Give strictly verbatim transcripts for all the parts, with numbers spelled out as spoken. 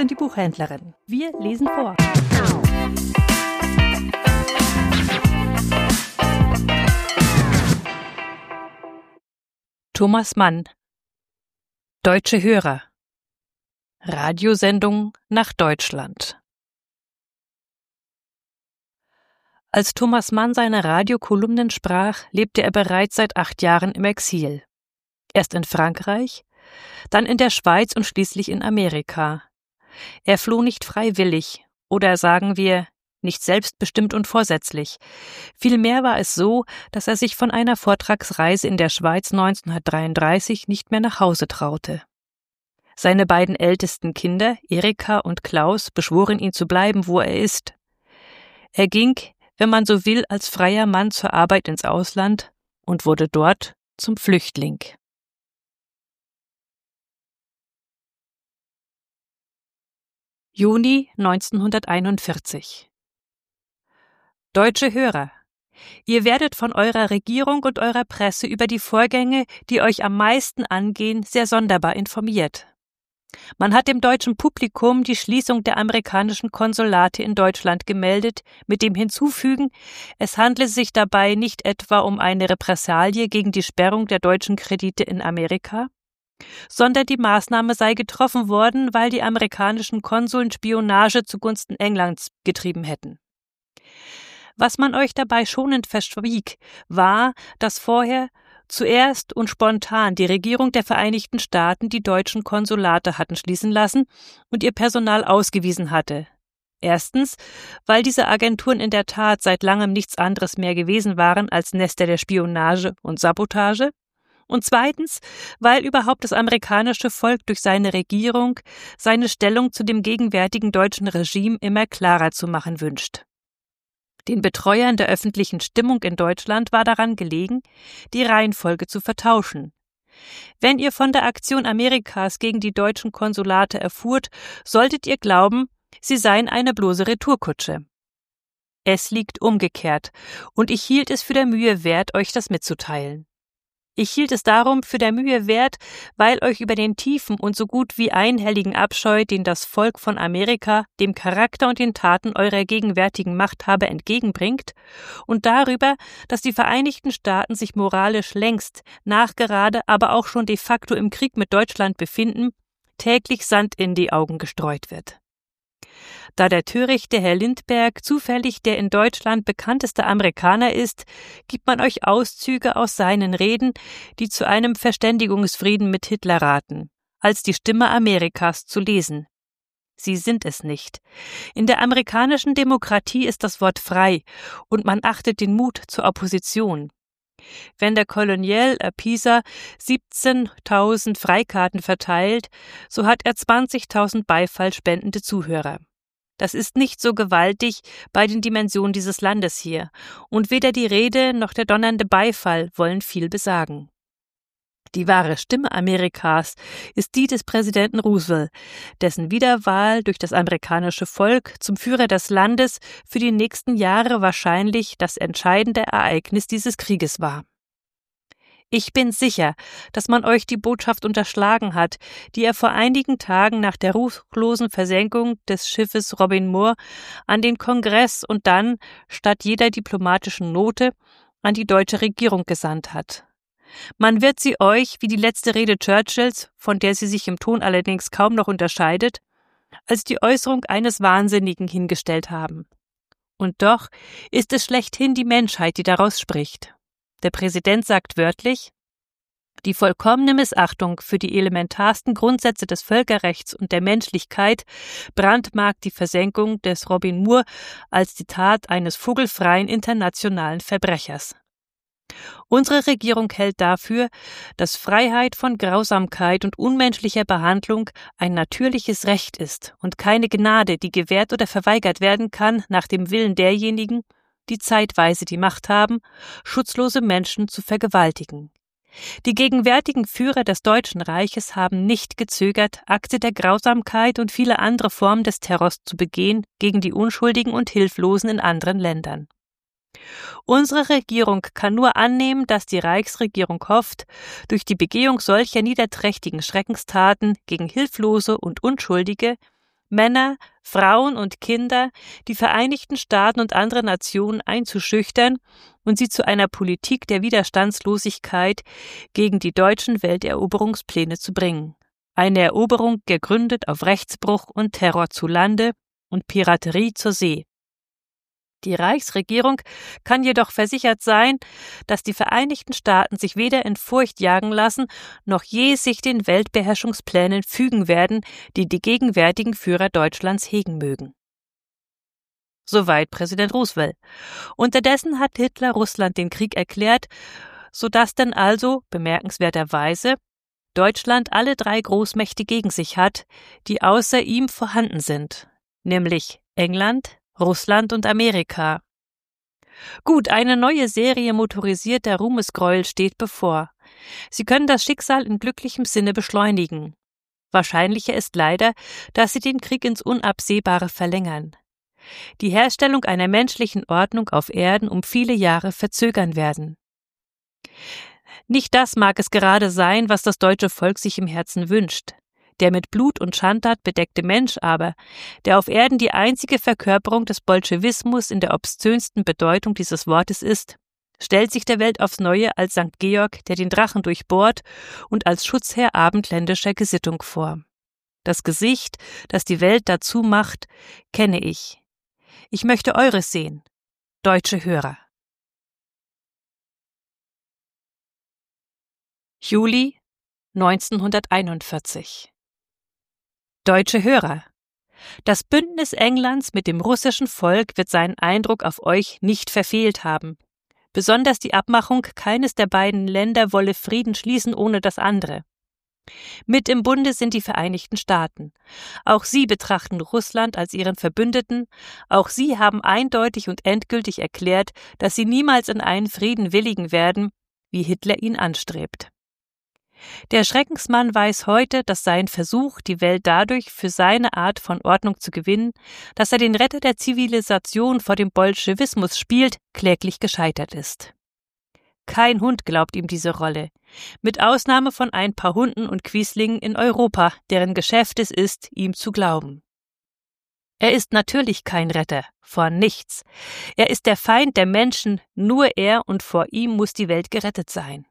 und die Buchhändlerin. Wir lesen vor. Thomas Mann. Deutsche Hörer. Radiosendung nach Deutschland. Als Thomas Mann seine Radiokolumnen sprach, lebte er bereits seit acht Jahren im Exil. Erst in Frankreich, dann in der Schweiz und schließlich in Amerika. Er floh nicht freiwillig, oder sagen wir, nicht selbstbestimmt und vorsätzlich. Vielmehr war es so, dass er sich von einer Vortragsreise in der Schweiz neunzehnhundertdreiunddreißig nicht mehr nach Hause traute. Seine beiden ältesten Kinder, Erika und Klaus, beschworen ihn zu bleiben, wo er ist. Er ging, wenn man so will, als freier Mann zur Arbeit ins Ausland und wurde dort zum Flüchtling. Juni neunzehnhunderteinundvierzig. Deutsche Hörer, ihr werdet von eurer Regierung und eurer Presse über die Vorgänge, die euch am meisten angehen, sehr sonderbar informiert. Man hat dem deutschen Publikum die Schließung der amerikanischen Konsulate in Deutschland gemeldet, mit dem Hinzufügen, es handle sich dabei nicht etwa um eine Repressalie gegen die Sperrung der deutschen Kredite in Amerika, sondern die Maßnahme sei getroffen worden, weil die amerikanischen Konsuln Spionage zugunsten Englands getrieben hätten. Was man euch dabei schonend verschwieg, war, dass vorher zuerst und spontan die Regierung der Vereinigten Staaten die deutschen Konsulate hatten schließen lassen und ihr Personal ausgewiesen hatte. Erstens, weil diese Agenturen in der Tat seit langem nichts anderes mehr gewesen waren als Nester der Spionage und Sabotage. Und zweitens, weil überhaupt das amerikanische Volk durch seine Regierung seine Stellung zu dem gegenwärtigen deutschen Regime immer klarer zu machen wünscht. Den Betreuern der öffentlichen Stimmung in Deutschland war daran gelegen, die Reihenfolge zu vertauschen. Wenn ihr von der Aktion Amerikas gegen die deutschen Konsulate erfuhrt, solltet ihr glauben, sie seien eine bloße Retourkutsche. Es liegt umgekehrt, und ich hielt es für der Mühe wert, euch das mitzuteilen. Ich hielt es darum für der Mühe wert, weil euch über den tiefen und so gut wie einhelligen Abscheu, den das Volk von Amerika dem Charakter und den Taten eurer gegenwärtigen Machthaber entgegenbringt, und darüber, dass die Vereinigten Staaten sich moralisch längst, nachgerade, aber auch schon de facto im Krieg mit Deutschland befinden, täglich Sand in die Augen gestreut wird. Da der törichte Herr Lindbergh zufällig der in Deutschland bekannteste Amerikaner ist, gibt man euch Auszüge aus seinen Reden, die zu einem Verständigungsfrieden mit Hitler raten, als die Stimme Amerikas zu lesen. Sie sind es nicht. In der amerikanischen Demokratie ist das Wort frei und man achtet den Mut zur Opposition. Wenn der Colonel Apisa siebzehntausend Freikarten verteilt, so hat er zwanzigtausend beifallspendende Zuhörer. Das ist nicht so gewaltig bei den Dimensionen dieses Landes hier, und weder die Rede noch der donnernde Beifall wollen viel besagen. Die wahre Stimme Amerikas ist die des Präsidenten Roosevelt, dessen Wiederwahl durch das amerikanische Volk zum Führer des Landes für die nächsten Jahre wahrscheinlich das entscheidende Ereignis dieses Krieges war. Ich bin sicher, dass man euch die Botschaft unterschlagen hat, die er vor einigen Tagen nach der ruchlosen Versenkung des Schiffes Robin Moore an den Kongress und dann, statt jeder diplomatischen Note, an die deutsche Regierung gesandt hat. Man wird sie euch, wie die letzte Rede Churchills, von der sie sich im Ton allerdings kaum noch unterscheidet, als die Äußerung eines Wahnsinnigen hingestellt haben. Und doch ist es schlechthin die Menschheit, die daraus spricht. Der Präsident sagt wörtlich: Die vollkommene Missachtung für die elementarsten Grundsätze des Völkerrechts und der Menschlichkeit brandmarkt die Versenkung des Robin Moore als die Tat eines vogelfreien internationalen Verbrechers. Unsere Regierung hält dafür, dass Freiheit von Grausamkeit und unmenschlicher Behandlung ein natürliches Recht ist und keine Gnade, die gewährt oder verweigert werden kann nach dem Willen derjenigen, die zeitweise die Macht haben, schutzlose Menschen zu vergewaltigen. Die gegenwärtigen Führer des Deutschen Reiches haben nicht gezögert, Akte der Grausamkeit und viele andere Formen des Terrors zu begehen gegen die Unschuldigen und Hilflosen in anderen Ländern. Unsere Regierung kann nur annehmen, dass die Reichsregierung hofft, durch die Begehung solcher niederträchtigen Schreckenstaten gegen Hilflose und Unschuldige Männer, Frauen und Kinder, die Vereinigten Staaten und andere Nationen einzuschüchtern und sie zu einer Politik der Widerstandslosigkeit gegen die deutschen Welteroberungspläne zu bringen. Eine Eroberung gegründet auf Rechtsbruch und Terror zu Lande und Piraterie zur See. Die Reichsregierung kann jedoch versichert sein, dass die Vereinigten Staaten sich weder in Furcht jagen lassen, noch je sich den Weltbeherrschungsplänen fügen werden, die die gegenwärtigen Führer Deutschlands hegen mögen. Soweit Präsident Roosevelt. Unterdessen hat Hitler Russland den Krieg erklärt, sodass denn also, bemerkenswerterweise, Deutschland alle drei Großmächte gegen sich hat, die außer ihm vorhanden sind, nämlich England, Russland und Amerika. Gut, eine neue Serie motorisierter Ruhmesgräuel steht bevor. Sie können das Schicksal in glücklichem Sinne beschleunigen. Wahrscheinlicher ist leider, dass sie den Krieg ins Unabsehbare verlängern. Die Herstellung einer menschlichen Ordnung auf Erden um viele Jahre verzögern werden. Nicht das mag es gerade sein, was das deutsche Volk sich im Herzen wünscht. Der mit Blut und Schandtat bedeckte Mensch aber, der auf Erden die einzige Verkörperung des Bolschewismus in der obszönsten Bedeutung dieses Wortes ist, stellt sich der Welt aufs Neue als Sankt Georg, der den Drachen durchbohrt, und als Schutzherr abendländischer Gesittung vor. Das Gesicht, das die Welt dazu macht, kenne ich. Ich möchte eures sehen, deutsche Hörer. Juli neunzehnhunderteinundvierzig. Deutsche Hörer, das Bündnis Englands mit dem russischen Volk wird seinen Eindruck auf euch nicht verfehlt haben. Besonders die Abmachung, keines der beiden Länder wolle Frieden schließen ohne das andere. Mit im Bunde sind die Vereinigten Staaten. Auch sie betrachten Russland als ihren Verbündeten. Auch sie haben eindeutig und endgültig erklärt, dass sie niemals in einen Frieden willigen werden, wie Hitler ihn anstrebt. Der Schreckensmann weiß heute, dass sein Versuch, die Welt dadurch für seine Art von Ordnung zu gewinnen, dass er den Retter der Zivilisation vor dem Bolschewismus spielt, kläglich gescheitert ist. Kein Hund glaubt ihm diese Rolle, mit Ausnahme von ein paar Hunden und Quieslingen in Europa, deren Geschäft es ist, ihm zu glauben. Er ist natürlich kein Retter, vor nichts. Er ist der Feind der Menschen, nur er und vor ihm muss die Welt gerettet sein.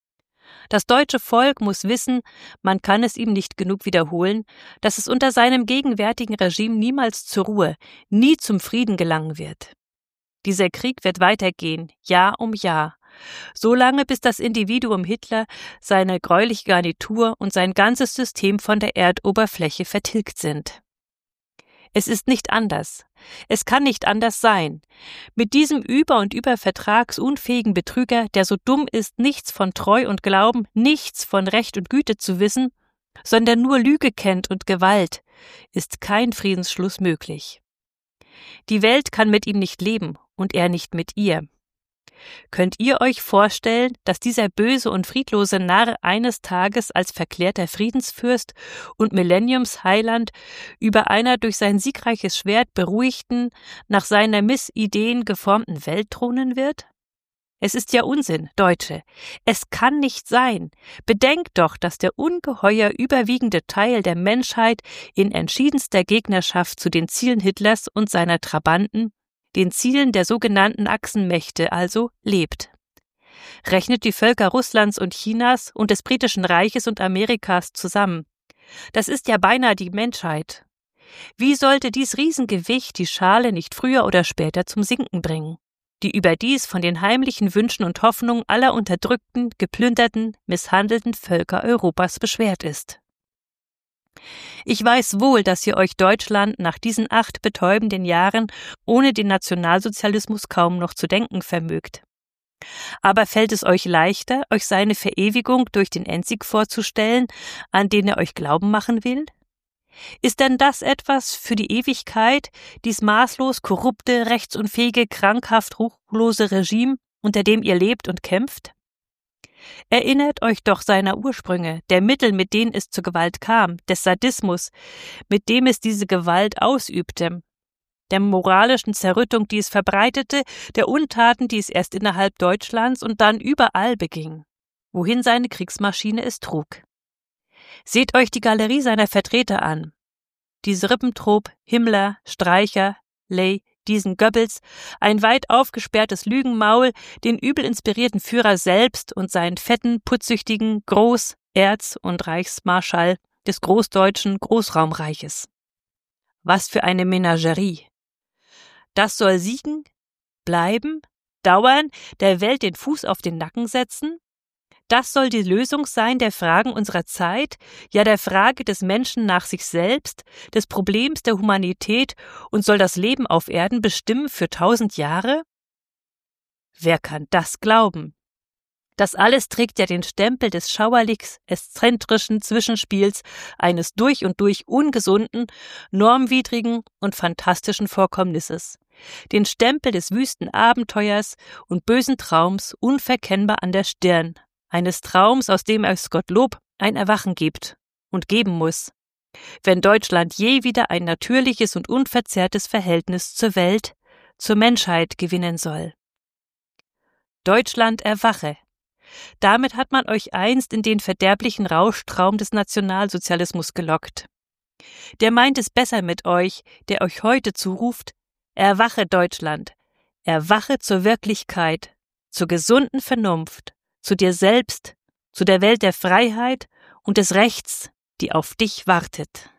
Das deutsche Volk muss wissen, man kann es ihm nicht genug wiederholen, dass es unter seinem gegenwärtigen Regime niemals zur Ruhe, nie zum Frieden gelangen wird. Dieser Krieg wird weitergehen, Jahr um Jahr, solange bis das Individuum Hitler, seine gräuliche Garnitur und sein ganzes System von der Erdoberfläche vertilgt sind. Es ist nicht anders. Es kann nicht anders sein. Mit diesem über- und übervertragsunfähigen Betrüger, der so dumm ist, nichts von Treu und Glauben, nichts von Recht und Güte zu wissen, sondern nur Lüge kennt und Gewalt, ist kein Friedensschluss möglich. Die Welt kann mit ihm nicht leben und er nicht mit ihr. Könnt ihr euch vorstellen, dass dieser böse und friedlose Narr eines Tages als verklärter Friedensfürst und Millenniumsheiland über einer durch sein siegreiches Schwert beruhigten, nach seiner Missideen geformten Welt thronen wird? Es ist ja Unsinn, Deutsche. Es kann nicht sein. Bedenkt doch, dass der ungeheuer überwiegende Teil der Menschheit in entschiedenster Gegnerschaft zu den Zielen Hitlers und seiner Trabanten, den Zielen der sogenannten Achsenmächte also, lebt. Rechnet die Völker Russlands und Chinas und des Britischen Reiches und Amerikas zusammen. Das ist ja beinahe die Menschheit. Wie sollte dies Riesengewicht die Schale nicht früher oder später zum Sinken bringen, die überdies von den heimlichen Wünschen und Hoffnungen aller unterdrückten, geplünderten, misshandelten Völker Europas beschwert ist? Ich weiß wohl, dass ihr euch Deutschland nach diesen acht betäubenden Jahren ohne den Nationalsozialismus kaum noch zu denken vermögt. Aber fällt es euch leichter, euch seine Verewigung durch den Endsieg vorzustellen, an den er euch glauben machen will? Ist denn das etwas für die Ewigkeit, dies maßlos korrupte, rechtsunfähige, krankhaft ruchlose Regime, unter dem ihr lebt und kämpft? Erinnert euch doch seiner Ursprünge, der Mittel, mit denen es zur Gewalt kam, des Sadismus, mit dem es diese Gewalt ausübte, der moralischen Zerrüttung, die es verbreitete, der Untaten, die es erst innerhalb Deutschlands und dann überall beging, wohin seine Kriegsmaschine es trug. Seht euch die Galerie seiner Vertreter an. diese Ribbentrop, Himmler, Streicher, Ley, diesen Goebbels, ein weit aufgesperrtes Lügenmaul, den übel inspirierten Führer selbst und seinen fetten, putzsüchtigen Groß-, Erz- und Reichsmarschall des großdeutschen Großraumreiches. Was für eine Menagerie! Das soll siegen, bleiben, dauern, der Welt den Fuß auf den Nacken setzen? Das soll die Lösung sein der Fragen unserer Zeit, ja der Frage des Menschen nach sich selbst, des Problems der Humanität und soll das Leben auf Erden bestimmen für tausend Jahre? Wer kann das glauben? Das alles trägt ja den Stempel des schauerlich exzentrischen Zwischenspiels eines durch und durch ungesunden, normwidrigen und fantastischen Vorkommnisses. Den Stempel des wüsten Abenteuers und bösen Traums unverkennbar an der Stirn. Eines Traums, aus dem es Gottlob ein Erwachen gibt und geben muss, wenn Deutschland je wieder ein natürliches und unverzerrtes Verhältnis zur Welt, zur Menschheit gewinnen soll. Deutschland erwache. Damit hat man euch einst in den verderblichen Rauschtraum des Nationalsozialismus gelockt. Der meint es besser mit euch, der euch heute zuruft: Erwache, Deutschland, erwache zur Wirklichkeit, zur gesunden Vernunft, zu dir selbst, zu der Welt der Freiheit und des Rechts, die auf dich wartet.